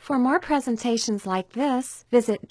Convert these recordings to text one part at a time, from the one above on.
For more presentations like this, visit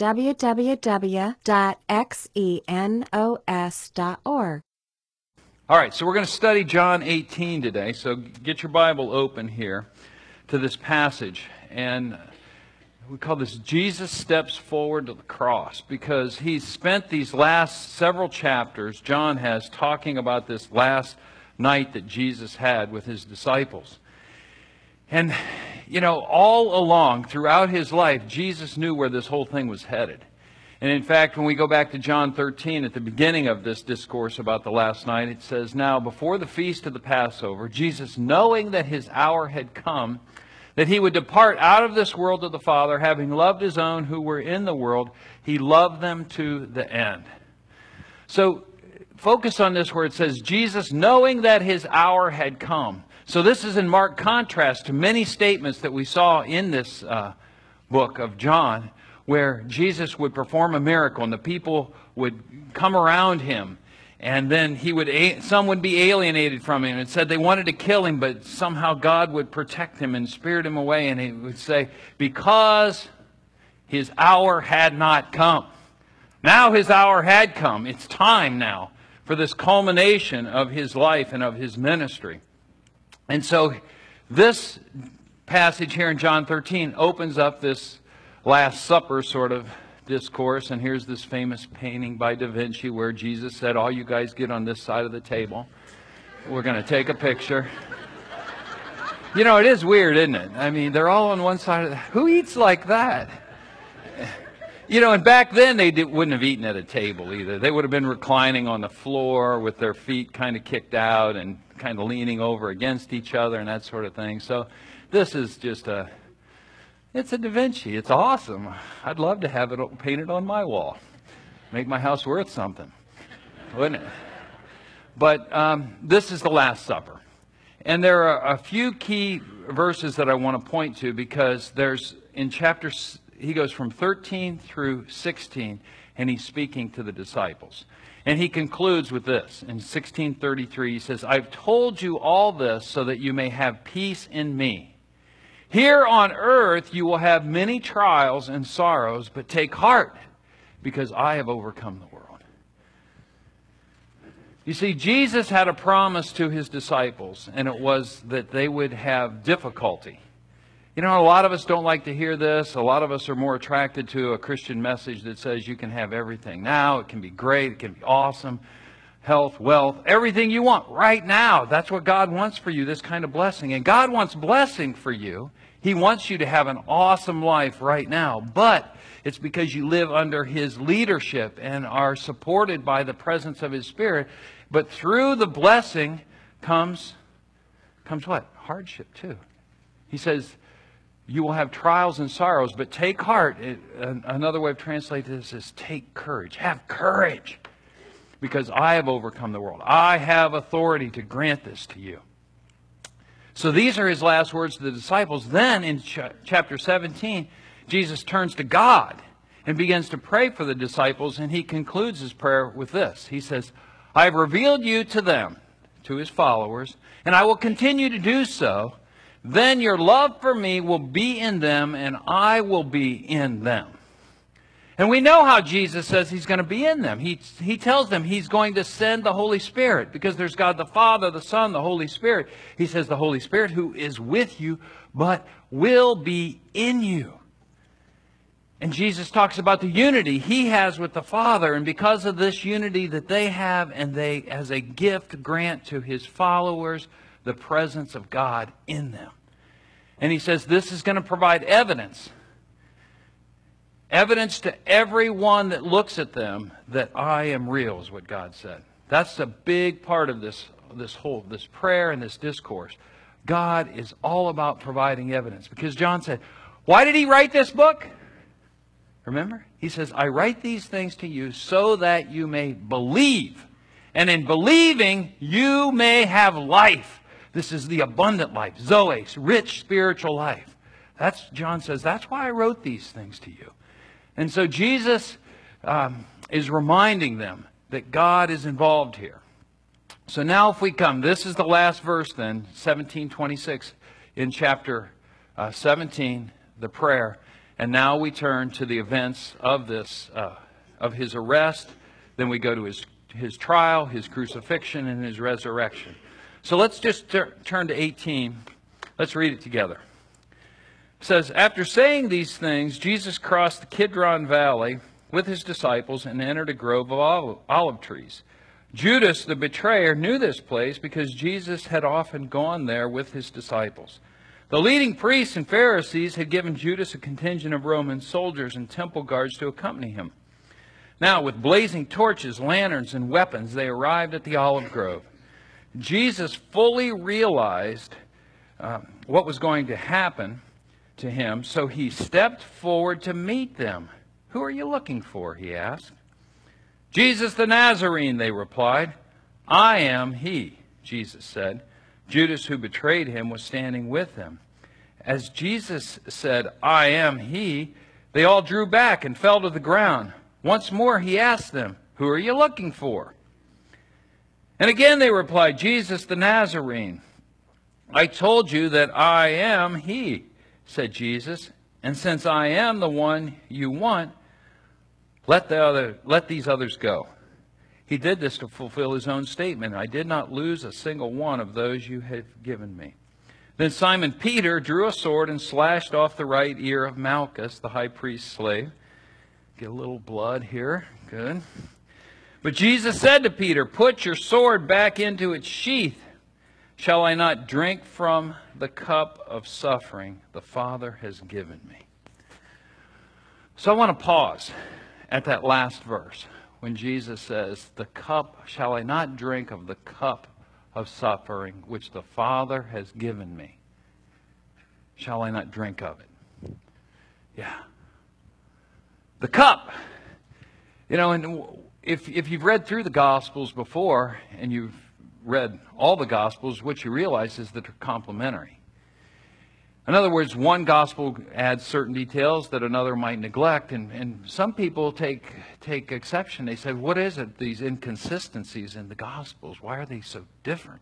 www.xenos.org. All right, so we're going to study John 18 today. So get your Bible open here to this passage. And we call this Jesus Steps Forward to the Cross, because he's spent these last several chapters, John has, talking about this last night that Jesus had with his disciples. And, you know, all along throughout his life, Jesus knew where this whole thing was headed. And in fact, when we go back to John 13, at the beginning of this discourse about the last night, it says, "Now, before the feast of the Passover, Jesus, knowing that his hour had come, that he would depart out of this world to the Father, having loved his own who were in the world, he loved them to the end." So, focus on this where it says, Jesus, knowing that his hour had come. So this is in marked contrast to many statements that we saw in this book of John, where Jesus would perform a miracle and the people would come around him, and then some would be alienated from him and said they wanted to kill him, but somehow God would protect him and spirit him away, and he would say, because his hour had not come. Now his hour had come. It's time now for this culmination of his life and of his ministry. And so this passage here in John 13 opens up this Last Supper sort of discourse. And here's this famous painting by Da Vinci where Jesus said, all you guys get on this side of the table. We're going to take a picture. You know, it is weird, isn't it? I mean, they're all on one side of the... Who eats like that? You know, and back then they wouldn't have eaten at a table either. They would have been reclining on the floor with their feet kind of kicked out and kind of leaning over against each other and that sort of thing. So this is just it's a Da Vinci. It's awesome. I'd love to have it painted on my wall. Make my house worth something, wouldn't it? But this is the Last Supper. And there are a few key verses that I want to point to, because there's in chapters... He goes from 13 through 16, and he's speaking to the disciples. And he concludes with this. In 16:33, he says, "I've told you all this so that you may have peace in me. Here on earth you will have many trials and sorrows, but take heart, because I have overcome the world." You see, Jesus had a promise to his disciples, and it was that they would have difficulty. You know, a lot of us don't like to hear this. A lot of us are more attracted to a Christian message that says you can have everything now. It can be great. It can be awesome. Health, wealth, everything you want right now. That's what God wants for you, this kind of blessing. And God wants blessing for you. He wants you to have an awesome life right now. But it's because you live under his leadership and are supported by the presence of his Spirit. But through the blessing comes what? Hardship too. He says, you will have trials and sorrows, but take heart. Another way of translating this is take courage. Have courage, because I have overcome the world. I have authority to grant this to you. So these are his last words to the disciples. Then in chapter 17, Jesus turns to God and begins to pray for the disciples, and he concludes his prayer with this. He says, "I have revealed you to them," to his followers, "and I will continue to do so. Then your love for me will be in them, and I will be in them." And we know how Jesus says he's going to be in them. He tells them he's going to send the Holy Spirit, because there's God the Father, the Son, the Holy Spirit. He says the Holy Spirit who is with you, but will be in you. And Jesus talks about the unity he has with the Father, and because of this unity that they have, and they as a gift grant to his followers the presence of God in them. And he says this is going to provide evidence. Evidence to everyone that looks at them that I am real, is what God said. That's a big part of this prayer and this discourse. God is all about providing evidence. Because John said, why did he write this book? Remember? He says, I write these things to you so that you may believe. And in believing, you may have life. This is the abundant life, Zoe, rich spiritual life. John says, that's why I wrote these things to you. And so Jesus is reminding them that God is involved here. So now if we come, this is the last verse then, 17:26 in chapter 17. the prayer. And now we turn to the events of this, of his arrest. Then we go to his trial, his crucifixion, and his resurrection. So let's just turn to 18. Let's read it together. It says, after saying these things, Jesus crossed the Kidron Valley with his disciples and entered a grove of olive trees. Judas, the betrayer, knew this place because Jesus had often gone there with his disciples. The leading priests and Pharisees had given Judas a contingent of Roman soldiers and temple guards to accompany him. Now, with blazing torches, lanterns, and weapons, they arrived at the olive grove. Jesus fully realized what was going to happen to him, so he stepped forward to meet them. Who are you looking for? He asked. Jesus the Nazarene, they replied. I am he, Jesus said. Judas, who betrayed him, was standing with them. As Jesus said, I am he, they all drew back and fell to the ground. Once more he asked them, who are you looking for? And again they replied, Jesus the Nazarene. I told you that I am he, said Jesus. And since I am the one you want, let these others go. He did this to fulfill his own statement. I did not lose a single one of those you have given me. Then Simon Peter drew a sword and slashed off the right ear of Malchus, the high priest's slave. Get a little blood here. Good. But Jesus said to Peter, put your sword back into its sheath. Shall I not drink from the cup of suffering the Father has given me? So I want to pause at that last verse when Jesus says, the cup, shall I not drink of the cup of suffering which the Father has given me? Shall I not drink of it? Yeah. The cup. You know, and if you've read through the Gospels before, and you've read all the Gospels, what you realize is that they're complementary. In other words, one Gospel adds certain details that another might neglect, and some people take exception. They say, what is it, these inconsistencies in the Gospels? Why are they so different?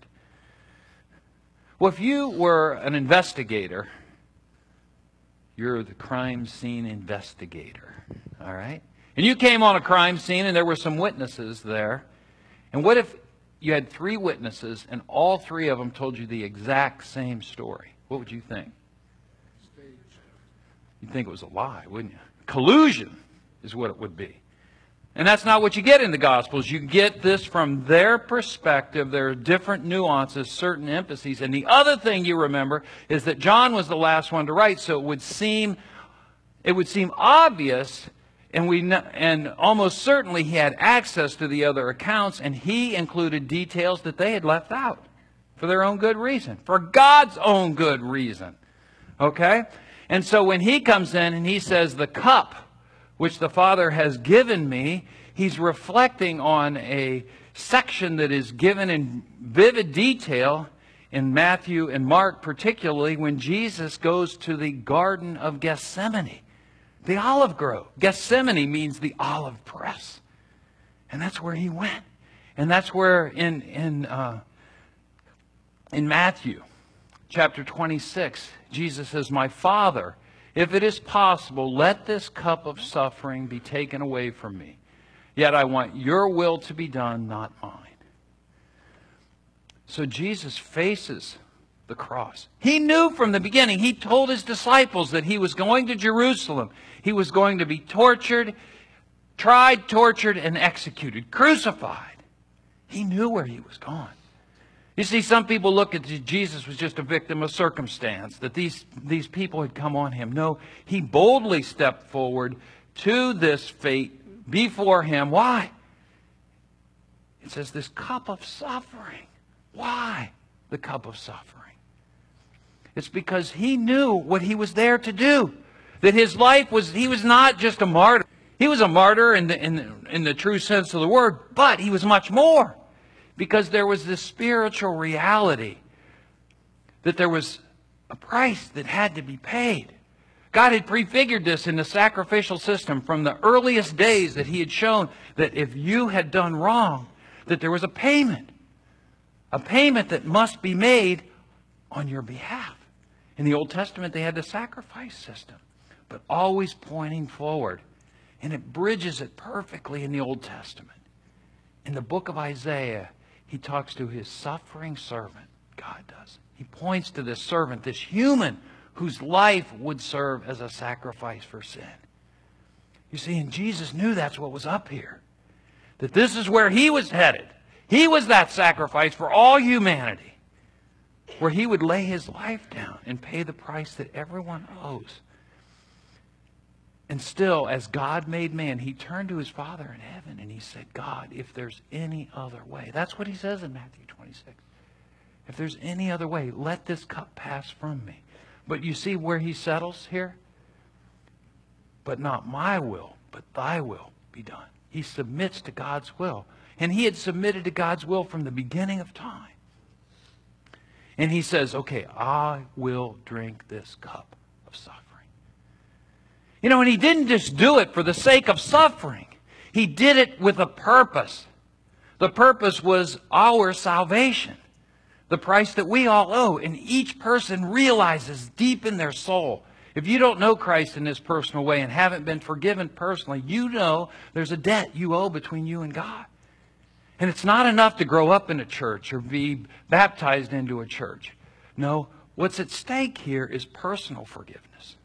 Well, if you were an investigator, you're the crime scene investigator, all right? And you came on a crime scene and there were some witnesses there. And what if you had 3 witnesses and all 3 of them told you the exact same story? What would you think? You'd think it was a lie, wouldn't you? Collusion is what it would be. And that's not what you get in the Gospels. You get this from their perspective. There are different nuances, certain emphases. And the other thing you remember is that John was the last one to write, so it would seem obvious, and almost certainly he had access to the other accounts, and he included details that they had left out for their own good reason, for God's own good reason. Okay? And so when he comes in and he says, the cup which the Father has given me, he's reflecting on a section that is given in vivid detail in Matthew and Mark, particularly when Jesus goes to the Garden of Gethsemane, the olive grove. Gethsemane means the olive press. And that's where he went. And that's where in Matthew chapter 26, Jesus says, my Father, if it is possible, let this cup of suffering be taken away from me. Yet I want your will to be done, not mine. So Jesus faces the cross. He knew from the beginning. He told his disciples that he was going to Jerusalem. He was going to be tortured, tried, tortured, and executed, crucified. He knew where he was going. You see, some people look at Jesus was just a victim of circumstance, that these people had come on him. No, he boldly stepped forward to this fate before him. Why? It says this cup of suffering. Why the cup of suffering? It's because he knew what he was there to do. That his life was, he was not just a martyr. He was a martyr in the true sense of the word, but he was much more. Because there was this spiritual reality that there was a price that had to be paid. God had prefigured this in the sacrificial system from the earliest days, that he had shown that if you had done wrong, that there was a payment that must be made on your behalf. In the Old Testament, they had the sacrifice system. but always pointing forward. And it bridges it perfectly in the Old Testament. In the book of Isaiah, he talks to his suffering servant. God does. He points to this servant, this human, whose life would serve as a sacrifice for sin. You see, and Jesus knew that's what was up here. That this is where he was headed. He was that sacrifice for all humanity. Where he would lay his life down and pay the price that everyone owes. And still, as God made man, he turned to his Father in heaven and he said, God, if there's any other way. That's what he says in Matthew 26. If there's any other way, let this cup pass from me. But you see where he settles here? But not my will, but thy will be done. He submits to God's will. And he had submitted to God's will from the beginning of time. And he says, okay, I will drink this cup of suffering. You know, and he didn't just do it for the sake of suffering. He did it with a purpose. The purpose was our salvation. The price that we all owe. And each person realizes deep in their soul, if you don't know Christ in this personal way and haven't been forgiven personally, you know there's a debt you owe between you and God. And it's not enough to grow up in a church or be baptized into a church. No, what's at stake here is personal forgiveness.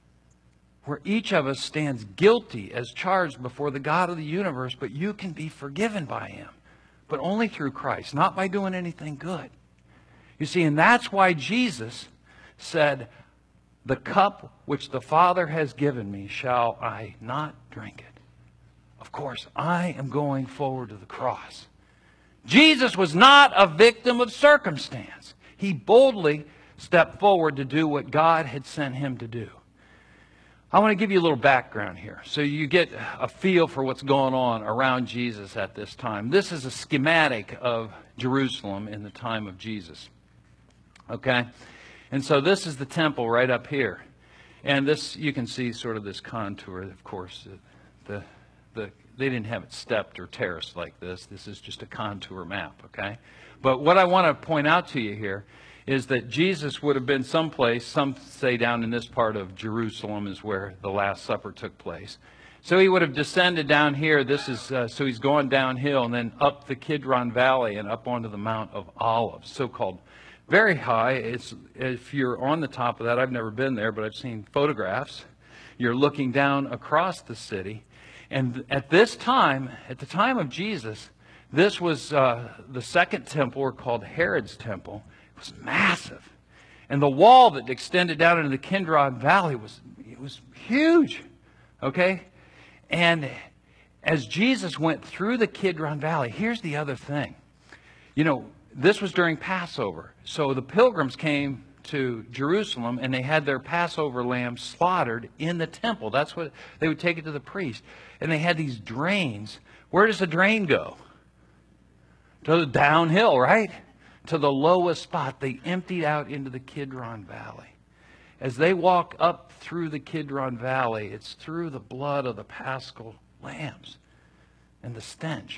Where each of us stands guilty as charged before the God of the universe, but you can be forgiven by him. But only through Christ, not by doing anything good. You see, and that's why Jesus said, the cup which the Father has given me, shall I not drink it? Of course, I am going forward to the cross. Jesus was not a victim of circumstance. He boldly stepped forward to do what God had sent him to do. I want to give you a little background here so you get a feel for what's going on around Jesus at this time. This is a schematic of Jerusalem in the time of Jesus. Okay? And so this is the temple right up here. And this, you can see sort of this contour. Of course, they didn't have it stepped or terraced like this. This is just a contour map, okay? But what I want to point out to you here is that Jesus would have been someplace, some say down in this part of Jerusalem is where the Last Supper took place. So he would have descended down here. This is so he's going downhill and then up the Kidron Valley and up onto the Mount of Olives, so-called very high. It's, if you're on the top of that, I've never been there, but I've seen photographs. You're looking down across the city. And at this time, at the time of Jesus, this was the second temple, or called Herod's temple. It was massive. And the wall that extended down into the Kidron Valley was huge. Okay? And as Jesus went through the Kidron Valley, here's the other thing. You know, this was during Passover. So the pilgrims came to Jerusalem and they had their Passover lamb slaughtered in the temple. That's what they would take it to the priest. And they had these drains. Where does the drain go? To the downhill, right? To the lowest spot. They emptied out into the Kidron Valley. As they walk up through the Kidron Valley, it's through the blood of the Paschal lambs and the stench.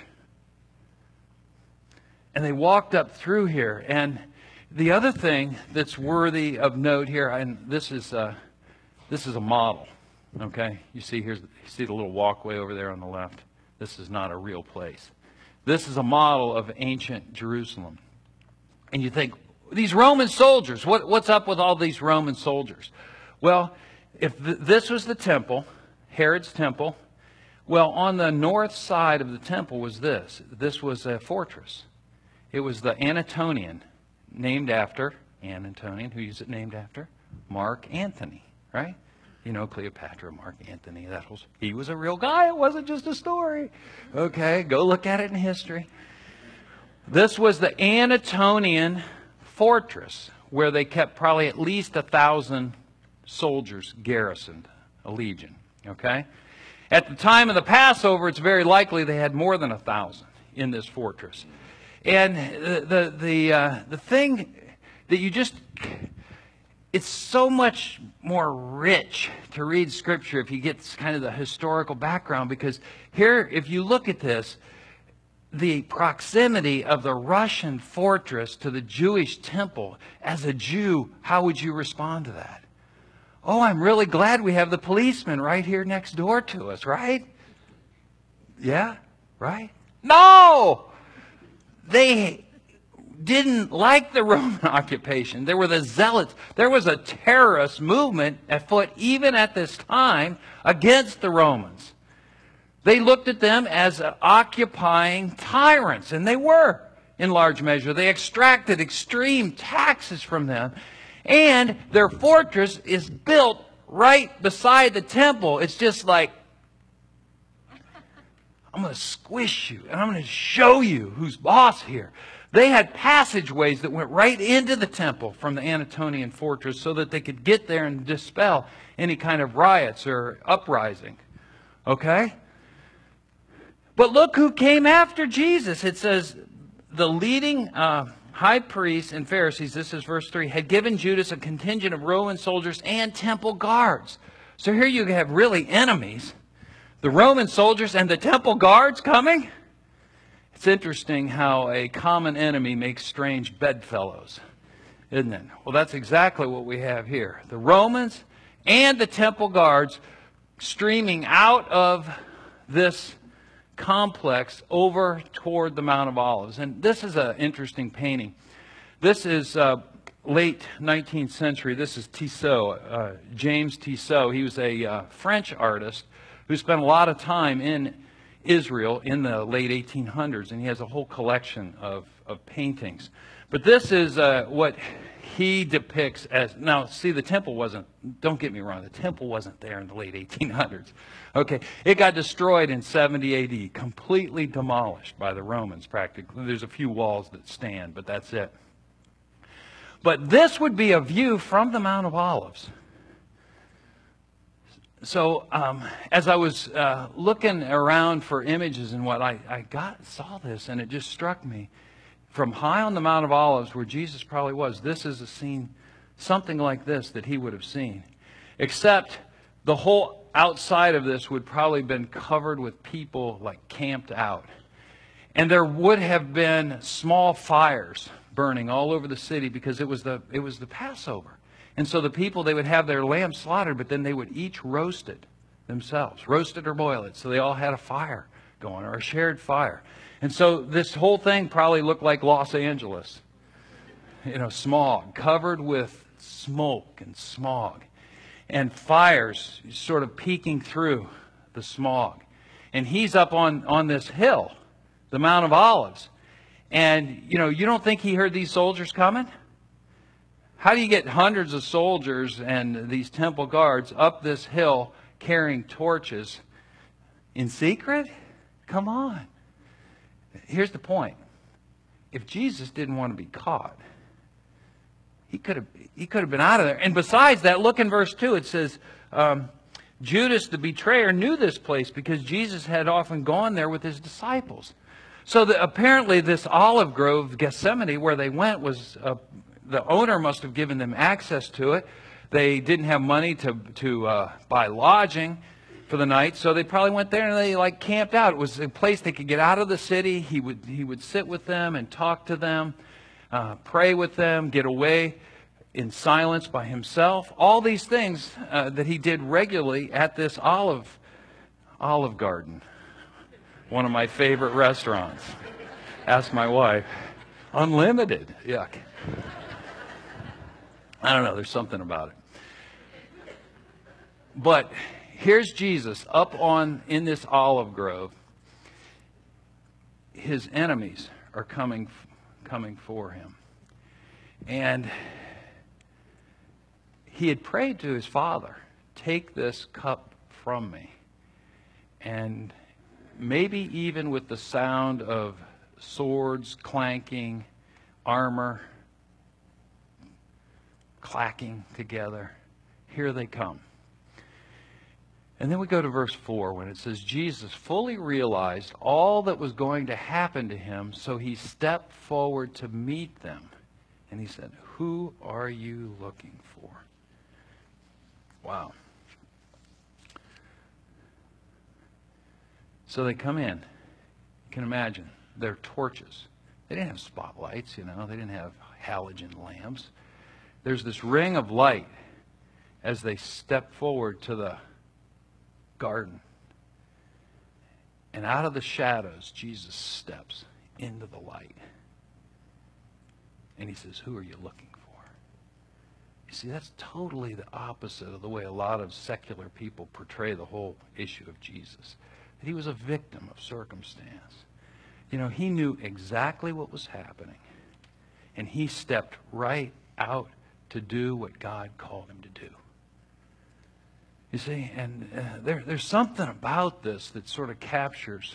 And they walked up through here. And the other thing that's worthy of note here, and this is a model. Okay, you see you see the little walkway over there on the left. This is not a real place. This is a model of ancient Jerusalem. And you think, these Roman soldiers, what's up with all these Roman soldiers? Well, if this was the temple, Herod's temple, well, on the north side of the temple was this. This was a fortress. It was the Anatonian, named after, Anatonian, who is it named after? Mark Antony, right? You know, Cleopatra, Mark Antony, he was a real guy. It wasn't just a story. Okay, go look at it in history. This was the Anatonian fortress where they kept probably at least 1,000 soldiers garrisoned, a legion. Okay? At the time of the Passover, it's very likely they had more than 1,000 in this fortress. And the thing that you just... It's so much more rich to read Scripture if you get kind of the historical background, because here, if you look at this, the proximity of the Russian fortress to the Jewish temple, as a Jew, how would you respond to that? Oh, I'm really glad we have the policeman right here next door to us, right? Yeah, right? No! They didn't like the Roman occupation. There were the zealots. There was a terrorist movement afoot even at this time against the Romans. They looked at them as occupying tyrants, and they were in large measure. They extracted extreme taxes from them. And their fortress is built right beside the temple. It's just like, I'm going to squish you, and I'm going to show you who's boss here. They had passageways that went right into the temple from the Anatolian fortress so that they could get there and dispel any kind of riots or uprising. Okay? But look who came after Jesus. It says, the leading high priests and Pharisees, this is verse 3, had given Judas a contingent of Roman soldiers and temple guards. So here you have really enemies. The Roman soldiers and the temple guards coming. It's interesting how a common enemy makes strange bedfellows, isn't it? Well, that's exactly what we have here. The Romans and the temple guards streaming out of this complex over toward the Mount of Olives. And this is an interesting painting. This is late 19th century. This is Tissot, James Tissot. He was a French artist who spent a lot of time in Israel in the late 1800s, and he has a whole collection of paintings. But this is what he depicts as, now see, the temple wasn't, don't get me wrong, the temple wasn't there in the late 1800s. Okay, it got destroyed in 70 AD, completely demolished by the Romans practically. There's a few walls that stand, but that's it. But this would be a view from the Mount of Olives. So as I was looking around for images and what, I saw this, and it just struck me. From high on the Mount of Olives, where Jesus probably was, this is a scene, something like this that he would have seen. Except the whole outside of this would probably have been covered with people like camped out. And there would have been small fires burning all over the city because it was the Passover. And so the people, they would have their lamb slaughtered, but then they would each roast it themselves, roast it or boil it. So they all had a fire going, or a shared fire. And so this whole thing probably looked like Los Angeles. You know, smog, covered with smoke and smog. And fires sort of peeking through the smog. And he's up on this hill, the Mount of Olives. And, you know, you don't think he heard these soldiers coming? How do you get hundreds of soldiers and these temple guards up this hill carrying torches in secret? Come on. Here's the point. If Jesus didn't want to be caught, he could have been out of there. And besides that, look in verse 2. It says, Judas the betrayer knew this place because Jesus had often gone there with his disciples. So apparently this olive grove, Gethsemane, where they went, was the owner must have given them access to it. They didn't have money to buy lodging for the night, so they probably went there and they camped out. It was a place they could get out of the city. He would sit with them and talk to them, pray with them, get away in silence by himself. All these things that he did regularly at this Olive Garden, one of my favorite restaurants. Ask my wife. Unlimited. Yuck. I don't know. There's something about it. But here's Jesus up in this olive grove. His enemies are coming for him. And he had prayed to his Father, take this cup from me. And maybe even with the sound of swords clanking, armor clacking together, here they come. And then we go to verse 4 when it says, Jesus fully realized all that was going to happen to him, so he stepped forward to meet them. And he said, who are you looking for? Wow. So they come in. You can imagine. They're torches. They didn't have spotlights, you know. They didn't have halogen lamps. There's this ring of light as they step forward to the garden. And out of the shadows, Jesus steps into the light. And he says, who are you looking for? You see, that's totally the opposite of the way a lot of secular people portray the whole issue of Jesus. That he was a victim of circumstance. You know, he knew exactly what was happening. And he stepped right out to do what God called him to do. You see, and there's something about this that sort of captures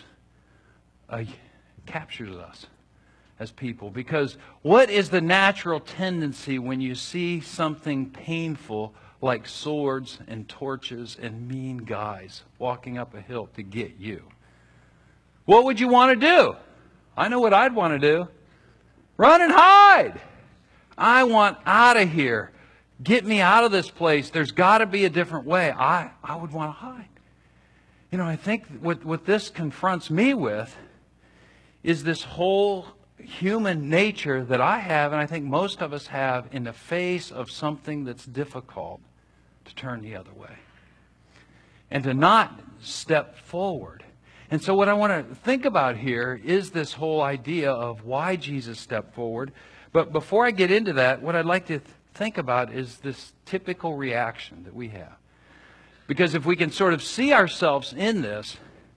us as people. Because what is the natural tendency when you see something painful like swords and torches and mean guys walking up a hill to get you? What would you want to do? I know what I'd want to do. Run and hide. I want out of here. Get me out of this place. There's got to be a different way. I would want to hide. You know, I think what this confronts me with is this whole human nature that I have, and I think most of us have, in the face of something that's difficult, to turn the other way. And to not step forward. And so what I want to think about here is this whole idea of why Jesus stepped forward. But before I get into that, what I'd like to think about is this typical reaction that we have. Because if we can sort of see ourselves in this,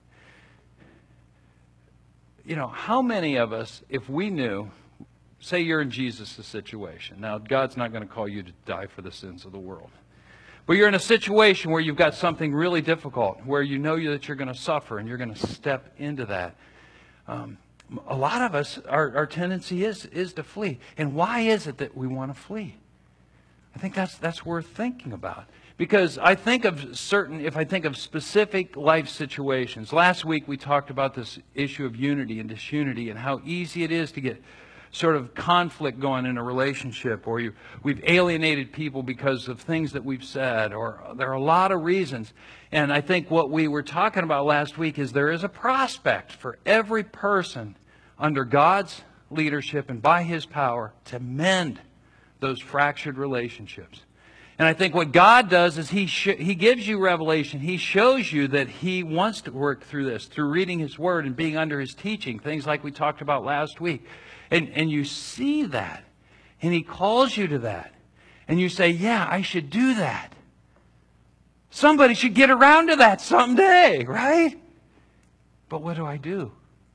you know, how many of us, if we knew, say you're in Jesus' situation. Now, God's not going to call you to die for the sins of the world. But you're in a situation where you've got something really difficult, where you know that you're going to suffer and you're going to step into that. A lot of us, our tendency is to flee. And why is it that we want to flee? I think that's worth thinking about. Because I think of if I think of specific life situations. Last week we talked about this issue of unity and disunity and how easy it is to get sort of conflict going in a relationship, or we've alienated people because of things that we've said, or there are a lot of reasons. And I think what we were talking about last week is there is a prospect for every person under God's leadership and by His power to mend those fractured relationships. And I think what God does is He gives you revelation. He shows you that He wants to work through this, through reading His Word and being under His teaching, things like we talked about last week. And you see that. And He calls you to that. And you say, yeah, I should do that. Somebody should get around to that someday, right? But what do?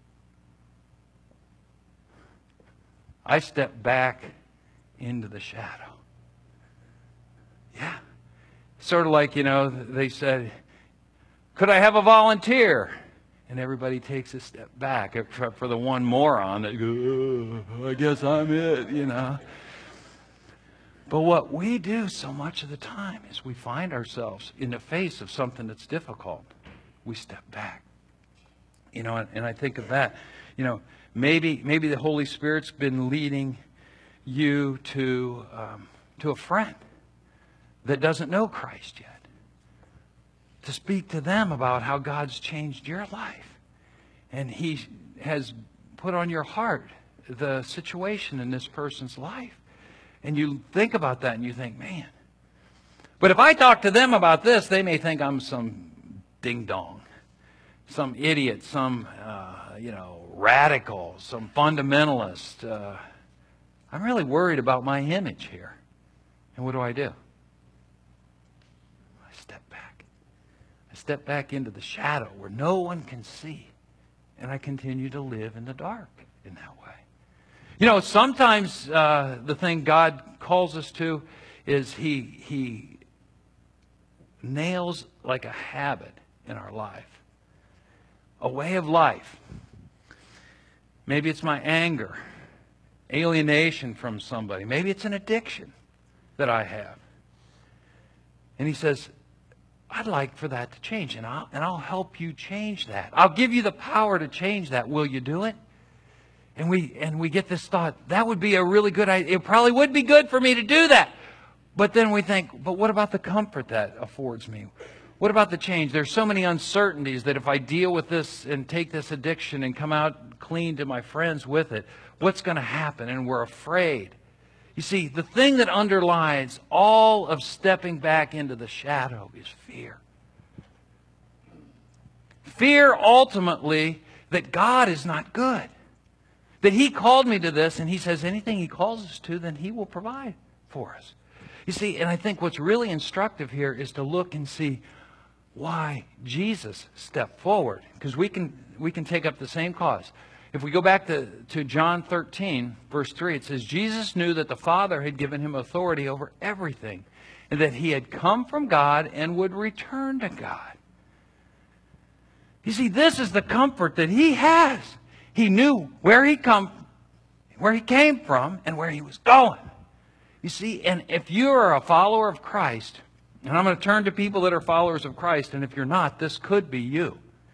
I step back into the shadow. Yeah. Sort of like, they said, could I have a volunteer? And everybody takes a step back, except for the one moron that goes, I guess I'm it, But what we do so much of the time is we find ourselves in the face of something that's difficult. We step back. And I think of that. Maybe the Holy Spirit's been leading you to a friend that doesn't know Christ yet, to speak to them about how God's changed your life. And He has put on your heart the situation in this person's life. And you think about that and you think, man. But if I talk to them about this, they may think I'm some ding-dong, some idiot, some, radical, some fundamentalist. I'm really worried about my image here. And what do? I step back into the shadow where no one can see. And I continue to live in the dark in that way. Sometimes the thing God calls us to is He nails like a habit in our life. A way of life. Maybe it's my anger, alienation from somebody. Maybe it's an addiction that I have. And He says, I'd like for that to change, and I'll help you change that. I'll give you the power to change that. Will you do it? And we get this thought, that would be a really good idea. It probably would be good for me to do that. But then we think, but what about the comfort that affords me? What about the change? There's so many uncertainties that if I deal with this and take this addiction and come out clean to my friends with it, what's going to happen? And we're afraid. You see, the thing that underlies all of stepping back into the shadow is fear. Fear ultimately that God is not good. That He called me to this, and He says anything He calls us to, then He will provide for us. You see, and I think what's really instructive here is to look and see why Jesus stepped forward. Because we can take up the same cause. If we go back to John 13, verse 3, it says, Jesus knew that the Father had given Him authority over everything, and that He had come from God and would return to God. You see, this is the comfort that He has. He knew where He came from and where He was going. You see, and if you are a follower of Christ, and I'm going to turn to people that are followers of Christ, and if you're not, this could be you.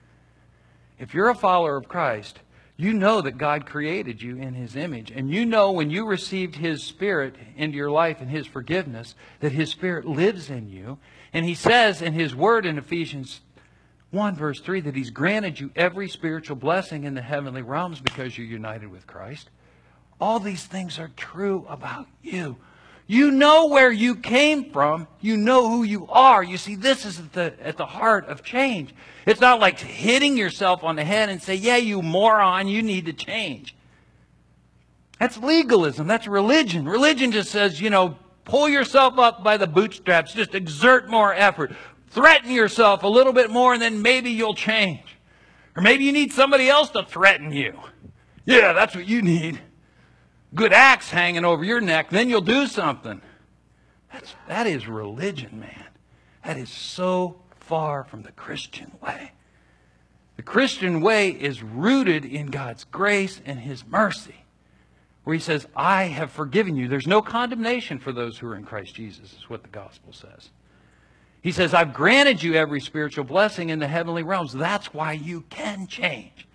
If you're a follower of Christ, you know that God created you in His image. And you know when you received His Spirit into your life and His forgiveness, that His Spirit lives in you. And He says in His Word in Ephesians 1 verse 3 that He's granted you every spiritual blessing in the heavenly realms because you're united with Christ. All these things are true about you. You know where you came from. You know who you are. You see, this is at the heart of change. It's not like hitting yourself on the head and say, yeah, you moron, you need to change. That's legalism. That's religion. Religion just says, pull yourself up by the bootstraps. Just exert more effort. Threaten yourself a little bit more and then maybe you'll change. Or maybe you need somebody else to threaten you. Yeah, that's what you need. Good axe hanging over your neck, then you'll do something. That is religion, man. That is so far from the Christian way. The Christian way is rooted in God's grace and His mercy, where He says, I have forgiven you. There's no condemnation for those who are in Christ Jesus, is what the gospel says. He says, I've granted you every spiritual blessing in the heavenly realms. That's why you can change.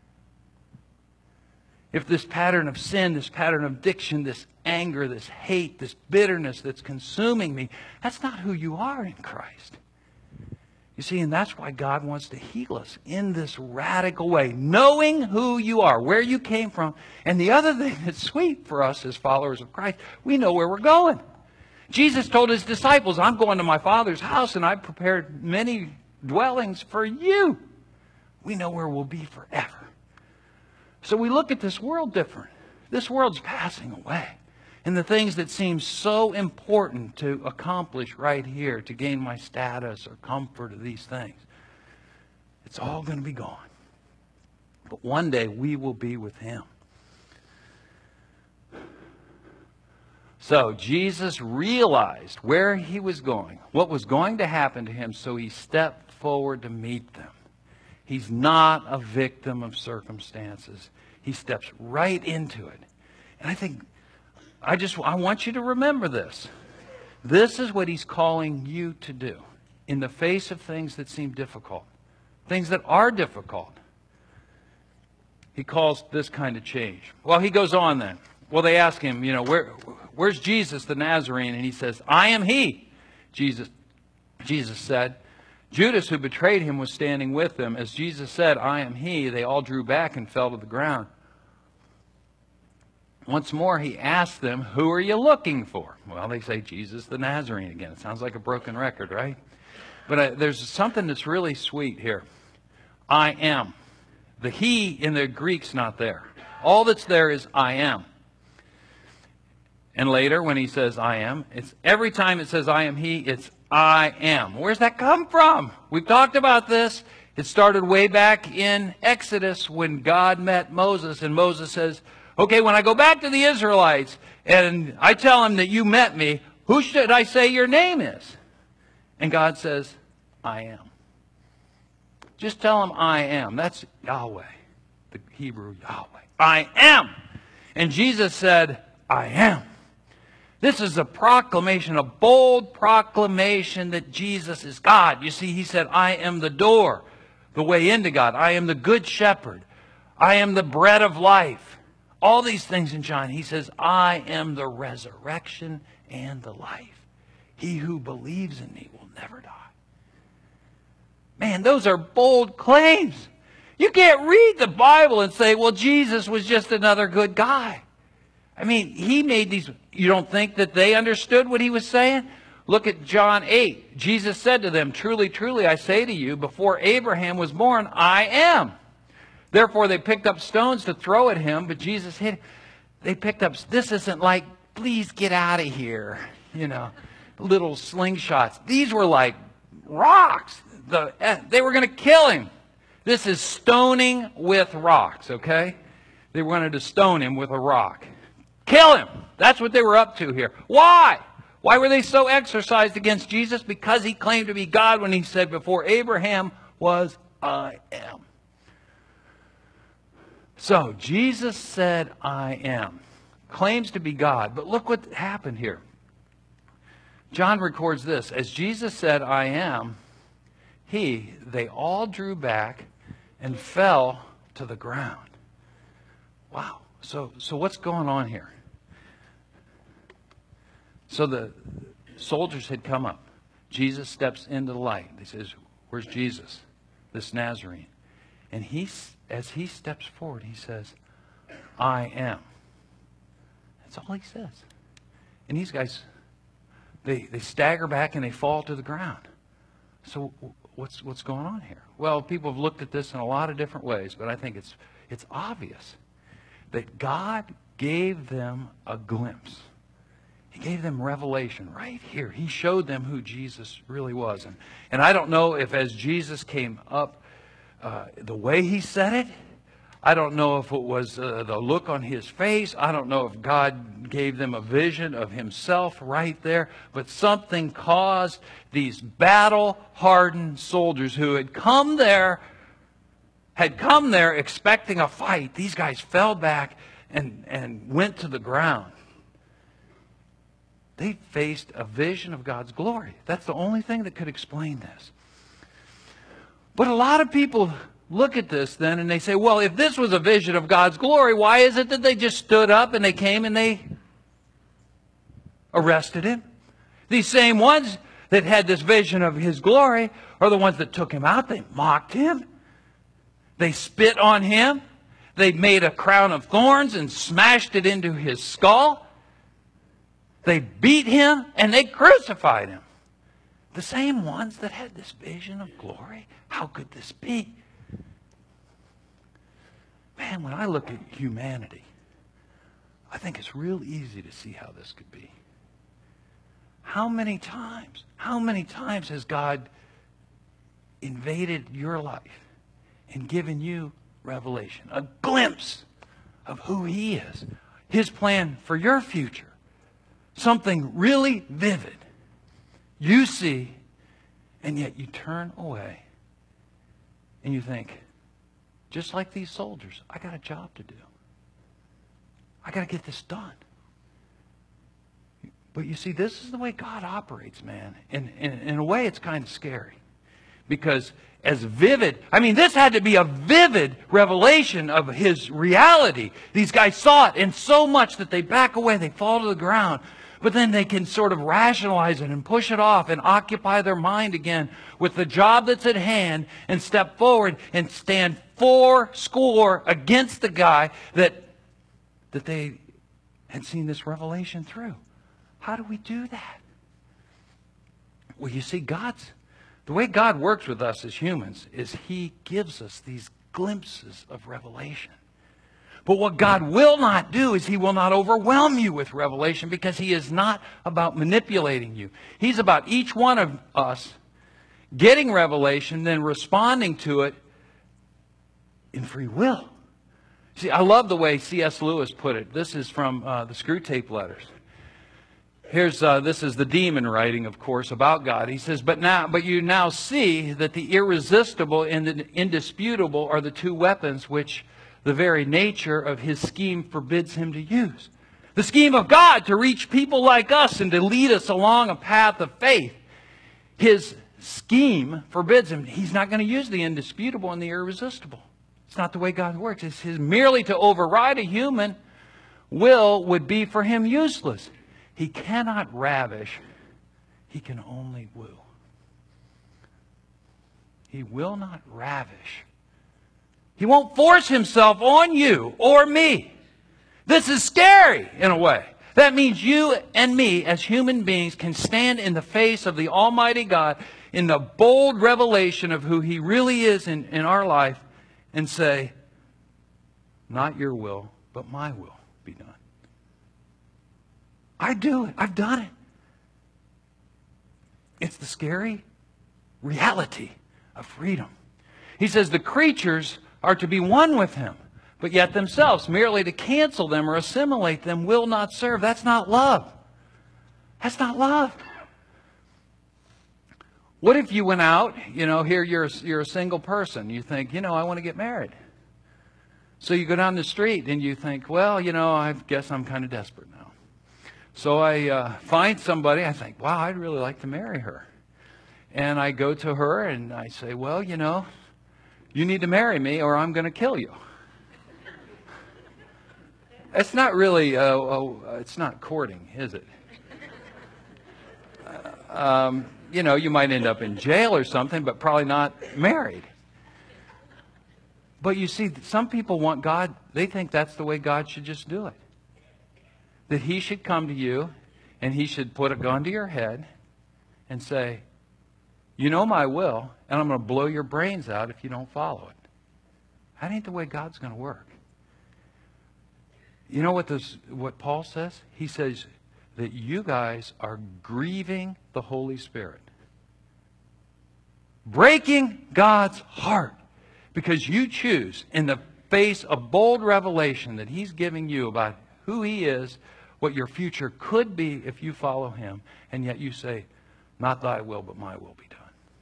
If this pattern of sin, this pattern of addiction, this anger, this hate, this bitterness that's consuming me, that's not who you are in Christ. You see, and that's why God wants to heal us in this radical way, knowing who you are, where you came from. And the other thing that's sweet for us as followers of Christ, we know where we're going. Jesus told His disciples, I'm going to my Father's house and I've prepared many dwellings for you. We know where we'll be forever. So we look at this world different. This world's passing away. And the things that seem so important to accomplish right here, to gain my status or comfort of these things, it's all going to be gone. But one day we will be with Him. So Jesus realized where He was going, what was going to happen to Him, so He stepped forward to meet them. He's not a victim of circumstances. He steps right into it. And I think, I want you to remember this. This is what He's calling you to do in the face of things that seem difficult, things that are difficult. He calls this kind of change. Well, He goes on then. Well, they ask Him, where's Jesus the Nazarene? And He says, I am He. Jesus said. Judas, who betrayed Him, was standing with them. As Jesus said, I am He, they all drew back and fell to the ground. Once more, He asked them, who are you looking for? Well, they say, Jesus the Nazarene again. It sounds like a broken record, right? But there's something that's really sweet here. I am. The He in the Greek's not there. All that's there is I am. And later, when He says I am, it's every time it says I am He, it's I am. Where's that come from? We've talked about this. It started way back in Exodus when God met Moses. And Moses says, okay, when I go back to the Israelites and I tell them that you met me, who should I say your name is? And God says, I am. Just tell them I am. That's Yahweh, the Hebrew Yahweh. I am. And Jesus said, I am. This is a proclamation, a bold proclamation that Jesus is God. You see, He said, I am the door, the way into God. I am the good shepherd. I am the bread of life. All these things in John. He says, I am the resurrection and the life. He who believes in me will never die. Man, those are bold claims. You can't read the Bible and say, well, Jesus was just another good guy. I mean, he made these. You don't think that they understood what he was saying? Look at John 8. Jesus said to them, "Truly, truly, I say to you, before Abraham was born, I am." Therefore, they picked up stones to throw at him, but Jesus hid. They picked up, this isn't like, please get out of here, little slingshots. These were like rocks. They were going to kill him. This is stoning with rocks, okay? They wanted to stone him with a rock. Kill him. That's what they were up to here. Why? Why were they so exercised against Jesus? Because he claimed to be God when he said, before Abraham was, I am. So, Jesus said, I am. Claims to be God. But look what happened here. John records this. As Jesus said, I am, they all drew back and fell to the ground. Wow. So what's going on here? So the soldiers had come up. Jesus steps into the light. He says, where's Jesus, this Nazarene? And as he steps forward, he says, I am. That's all he says. And these guys, they stagger back and they fall to the ground. So what's going on here? Well, people have looked at this in a lot of different ways, but I think it's obvious that God gave them a glimpse. He gave them revelation right here. He showed them who Jesus really was. And I don't know if as Jesus came up, the way he said it, I don't know if it was the look on his face. I don't know if God gave them a vision of himself right there. But something caused these battle-hardened soldiers who had come there expecting a fight. These guys fell back and went to the ground. They faced a vision of God's glory. That's the only thing that could explain this. But a lot of people look at this then and they say, well, if this was a vision of God's glory, why is it that they just stood up and they came and they arrested him? These same ones that had this vision of his glory are the ones that took him out. They mocked him. They spit on him. They made a crown of thorns and smashed it into his skull. They beat him and they crucified him. The same ones that had this vision of glory. How could this be? Man, when I look at humanity, I think it's real easy to see how this could be. How many times has God invaded your life and given you revelation, a glimpse of who he is, his plan for your future? Something really vivid. You see, and yet you turn away and you think, just like these soldiers, I got a job to do. I got to get this done. But you see, this is the way God operates, man. And in a way, it's kind of scary. Because as vivid, this had to be a vivid revelation of his reality. These guys saw it, and so much that they back away, they fall to the ground. But then they can sort of rationalize it and push it off and occupy their mind again with the job that's at hand and step forward and stand fourscore against the guy that they had seen this revelation through. How do we do that? Well, you see, the way God works with us as humans is he gives us these glimpses of revelation. But what God will not do is he will not overwhelm you with revelation, because he is not about manipulating you. He's about each one of us getting revelation, then responding to it in free will. See, I love the way C.S. Lewis put it. This is from the Screwtape Letters. This is the demon writing, of course, about God. He says, but you now see that the irresistible and the indisputable are the two weapons which the very nature of his scheme forbids him to use. The scheme of God to reach people like us and to lead us along a path of faith. His scheme forbids him. He's not going to use the indisputable and the irresistible. It's not the way God works. It's merely to override a human will would be for him useless. He cannot ravish. He can only woo. He will not ravish. He won't force himself on you or me. This is scary in a way. That means you and me as human beings can stand in the face of the Almighty God in the bold revelation of who He really is in our life and say, not your will, but my will be done. I do it. I've done it. It's the scary reality of freedom. He says the creatures are to be one with Him, but yet themselves, merely to cancel them or assimilate them, will not serve. That's not love. That's not love. What if you went out, here you're a single person. You think, I want to get married. So you go down the street and you think, well, I guess I'm kind of desperate now. So I find somebody, I think, wow, I'd really like to marry her. And I go to her and I say, well, you need to marry me or I'm going to kill you. It's not really, it's not courting, is it? You might end up in jail or something, but probably not married. But you see, some people want God, they think that's the way God should just do it. That He should come to you and He should put a gun to your head and say, you know my will, and I'm going to blow your brains out if you don't follow it. That ain't the way God's going to work. You know what Paul says? He says that you guys are grieving the Holy Spirit. Breaking God's heart. Because you choose, in the face of bold revelation that He's giving you about who He is, what your future could be if you follow Him, and yet you say, not thy will, but my will be done.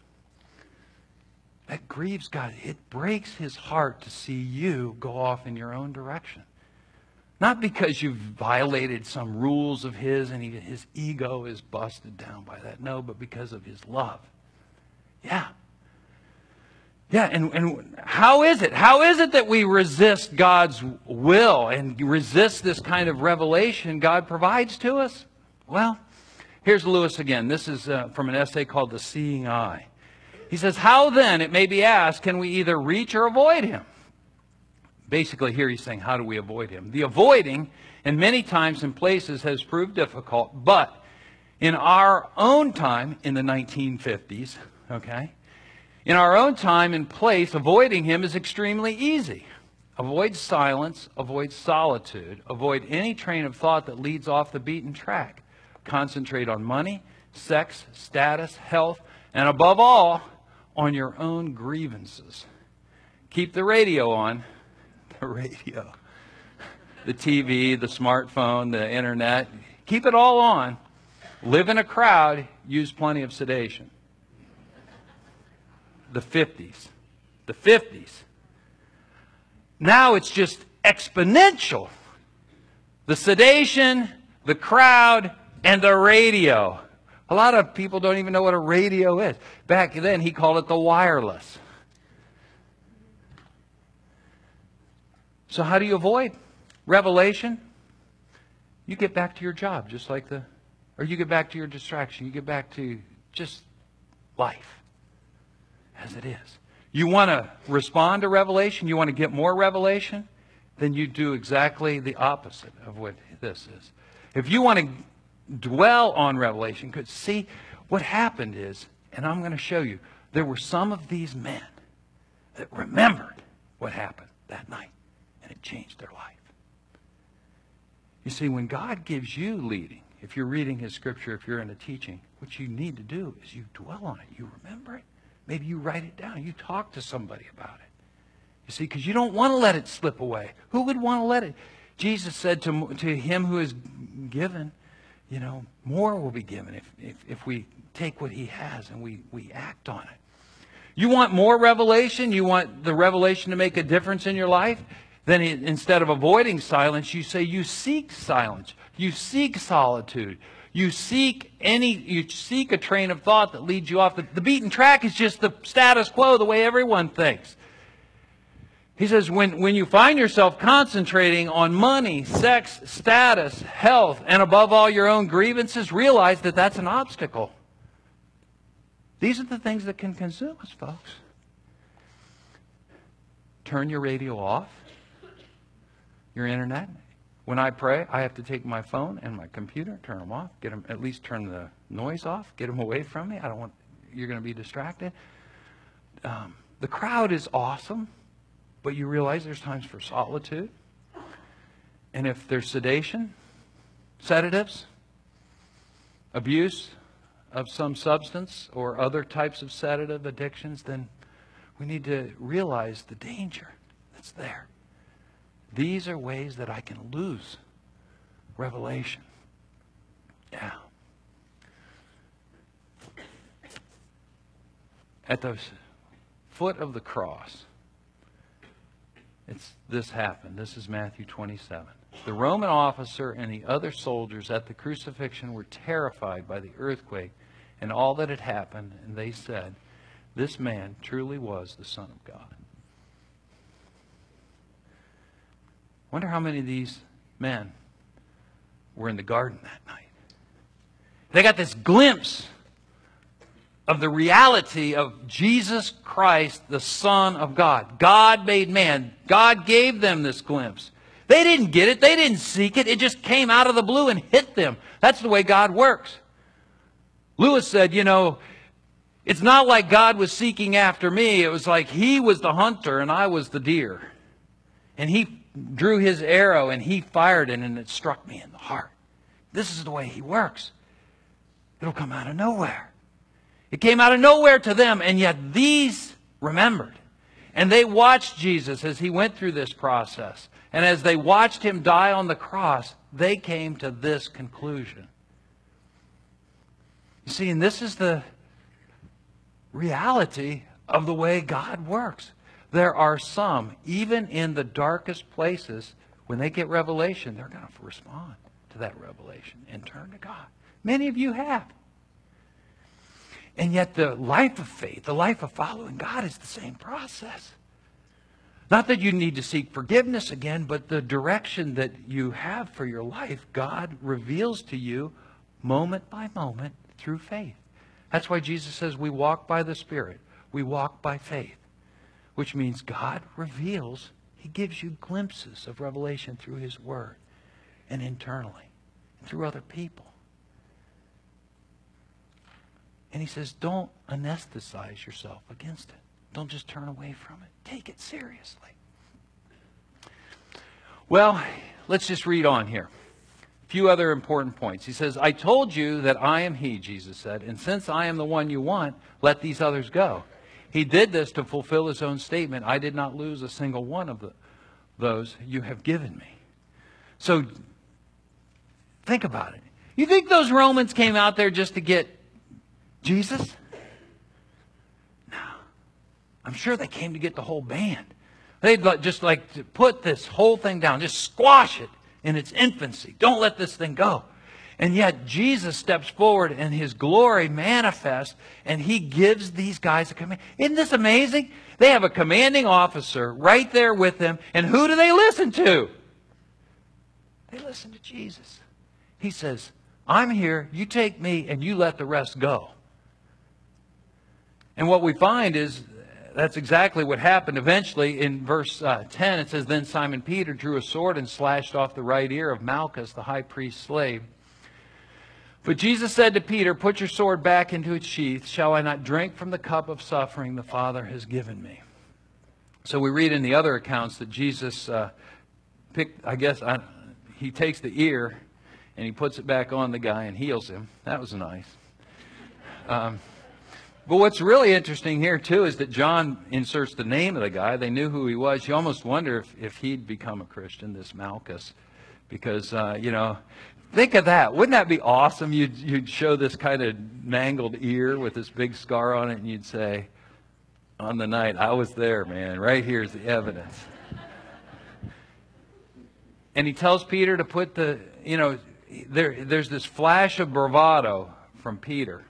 That grieves God. It breaks His heart to see you go off in your own direction. Not because you've violated some rules of His and His ego is busted down by that. No, but because of His love. Yeah. Yeah, and how is it? How is it that we resist God's will and resist this kind of revelation God provides to us? Well, here's Lewis again. This is from an essay called The Seeing Eye. He says, how then, it may be asked, can we either reach or avoid Him? Basically here he's saying, how do we avoid Him? The avoiding, and many times and places, has proved difficult, but in our own time, in the 1950s, okay, in our own time and place, avoiding Him is extremely easy. Avoid silence, avoid solitude, avoid any train of thought that leads off the beaten track. Concentrate on money, sex, status, health, and above all, on your own grievances. Keep the radio on. The radio. The TV, the smartphone, the internet. Keep it all on. Live in a crowd. Use plenty of sedation. The 50s. The 50s. Now it's just exponential. The sedation, the crowd, and the radio. A lot of people don't even know what a radio is. Back then, he called it the wireless. So how do you avoid revelation? You get back to your job, just like or you get back to your distraction. You get back to just life as it is. You want to respond to revelation? You want to get more revelation? Then you do exactly the opposite of what this is. If you want to dwell on revelation, because see, what happened is, and I'm going to show you, there were some of these men that remembered what happened that night, and it changed their life. You see, when God gives you leading, if you're reading His Scripture, if you're in a teaching, what you need to do is you dwell on it. You remember it. Maybe you write it down. You talk to somebody about it. You see, because you don't want to let it slip away. Who would want to let it? Jesus said to him who is given, more will be given if we take what He has and we act on it. You want more revelation? You want the revelation to make a difference in your life? Then instead of avoiding silence, you say you seek silence. You seek solitude. You seek a train of thought that leads you off. The beaten track is just the status quo, the way everyone thinks. He says when you find yourself concentrating on money, sex, status, health, and above all your own grievances, realize that that's an obstacle. These are the things that can consume us, folks. Turn your radio off, your internet, When I pray, I have to take my phone and my computer, turn them off, get them, at least turn the noise off, get them away from me. I don't want, you're going to be distracted. The crowd is awesome, but you realize there's times for solitude. And if there's sedation, sedatives, abuse of some substance or other types of sedative addictions, then we need to realize the danger that's there. These are ways that I can lose revelation. Yeah. At the foot of the cross, this happened. This is Matthew 27. The Roman officer and the other soldiers at the crucifixion were terrified by the earthquake and all that had happened, and they said, "This man truly was the Son of God." Wonder how many of these men were in the garden that night. They got this glimpse of the reality of Jesus Christ, the Son of God. God made man. God gave them this glimpse. They didn't get it. They didn't seek it. It just came out of the blue and hit them. That's the way God works. Lewis said, it's not like God was seeking after me. It was like He was the hunter and I was the deer. And He drew His arrow and He fired it and it struck me in the heart. This is the way He works. It'll come out of nowhere. It came out of nowhere to them, and yet these remembered. And they watched Jesus as He went through this process. And as they watched Him die on the cross, they came to this conclusion. You see, and this is the reality of the way God works. There are some, even in the darkest places, when they get revelation, they're going to respond to that revelation and turn to God. Many of you have. And yet the life of faith, the life of following God is the same process. Not that you need to seek forgiveness again, but the direction that you have for your life, God reveals to you moment by moment through faith. That's why Jesus says we walk by the Spirit. We walk by faith. Which means God reveals, He gives you glimpses of revelation through His Word and internally, and through other people. And He says, don't anesthetize yourself against it. Don't just turn away from it. Take it seriously. Well, let's just read on here. A few other important points. He says, I told you that I am He, Jesus said, and since I am the one you want, let these others go. He did this to fulfill His own statement. I did not lose a single one of those you have given me. So, think about it. You think those Romans came out there just to get Jesus? No. I'm sure they came to get the whole band. They'd just like to put this whole thing down. Just squash it in its infancy. Don't let this thing go. And yet Jesus steps forward and His glory manifests and He gives these guys a command. Isn't this amazing? They have a commanding officer right there with them. And who do they listen to? They listen to Jesus. He says, I'm here, you take me, and you let the rest go. And what we find is that's exactly what happened. Eventually, in verse 10, it says, Then Simon Peter drew a sword and slashed off the right ear of Malchus, the high priest's slave. But Jesus said to Peter, Put your sword back into its sheath. Shall I not drink from the cup of suffering the Father has given me? So we read in the other accounts that Jesus he takes the ear and He puts it back on the guy and heals him. That was nice. But what's really interesting here, too, is that John inserts the name of the guy. They knew who he was. You almost wonder if he'd become a Christian, this Malchus. Because, think of that. Wouldn't that be awesome? You'd show this kind of mangled ear with this big scar on it, and you'd say, on the night, I was there, man. Right here's the evidence. And he tells Peter to put there's this flash of bravado from Peter.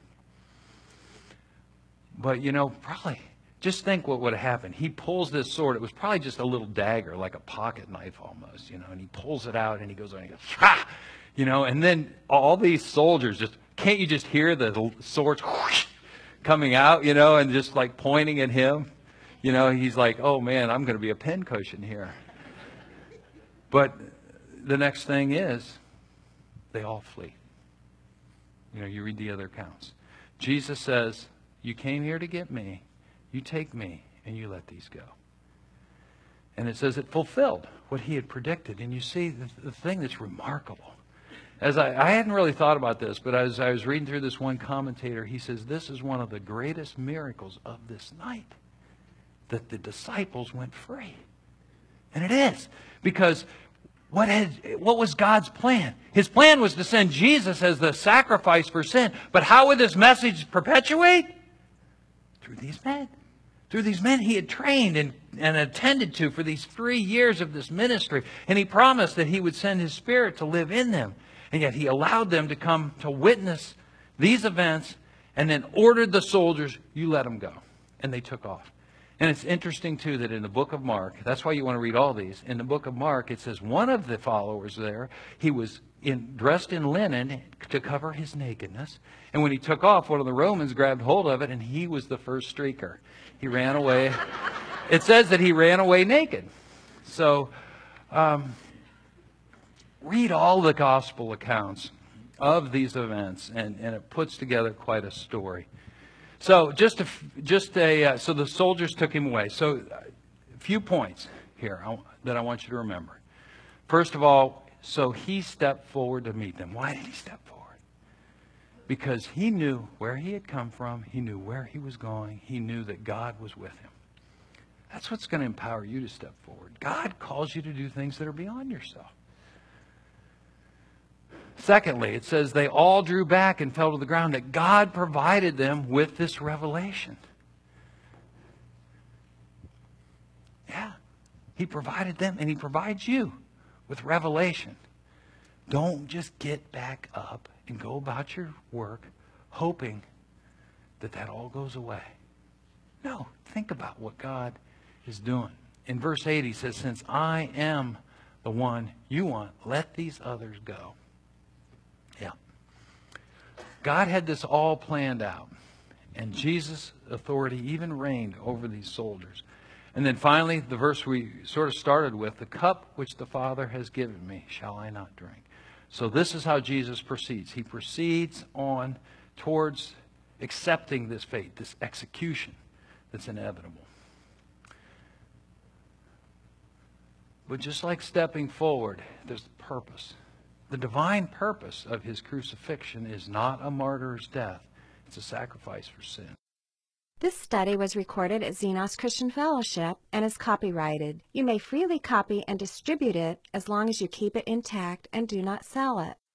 But, probably, just think what would have happened. He pulls this sword. It was probably just a little dagger, like a pocket knife almost, and he pulls it out and he goes on and he goes, ha! And then all these soldiers can't you just hear the swords whoosh, coming out, and just like pointing at him? He's like, oh man, I'm going to be a pincushion here. But the next thing is they all flee. You read the other accounts. Jesus says, you came here to get me. You take me and you let these go. And it says it fulfilled what he had predicted. And you see the thing that's remarkable. As I hadn't really thought about this, but as I was reading through this, one commentator, he says this is one of the greatest miracles of this night, that the disciples went free. And it is. Because what was God's plan? His plan was to send Jesus as the sacrifice for sin. But how would this message perpetuate? Through these men. Through these men he had trained and attended to for these 3 years of this ministry. And he promised that he would send his Spirit to live in them. And yet he allowed them to come to witness these events and then ordered the soldiers, you let them go. And they took off. And it's interesting, too, that in the book of Mark, that's why you want to read all these. In the book of Mark, it says one of the followers there, he was dressed in linen to cover his nakedness. And when he took off, one of the Romans grabbed hold of it, and he was the first streaker. He ran away. It says that he ran away naked. So, read all the gospel accounts of these events, and it puts together quite a story. So so the soldiers took him away. So a few points here that I want you to remember. First of all, so he stepped forward to meet them. Why did he step forward? Because he knew where he had come from. He knew where he was going. He knew that God was with him. That's what's going to empower you to step forward. God calls you to do things that are beyond yourself. Secondly, it says they all drew back and fell to the ground, that God provided them with this revelation. Yeah, he provided them and he provides you with revelation. Don't just get back up and go about your work hoping that all goes away. No, think about what God is doing. In verse 8 he says, since I am the one you want, let these others go. Yeah. God had this all planned out. And Jesus' authority even reigned over these soldiers. And then finally, the verse we sort of started with, the cup which the Father has given me, shall I not drink? So this is how Jesus proceeds. He proceeds on towards accepting this fate, this execution that's inevitable. But just like stepping forward, there's the purpose. The divine purpose of his crucifixion is not a martyr's death. It's a sacrifice for sin. This study was recorded at Xenos Christian Fellowship and is copyrighted. You may freely copy and distribute it as long as you keep it intact and do not sell it.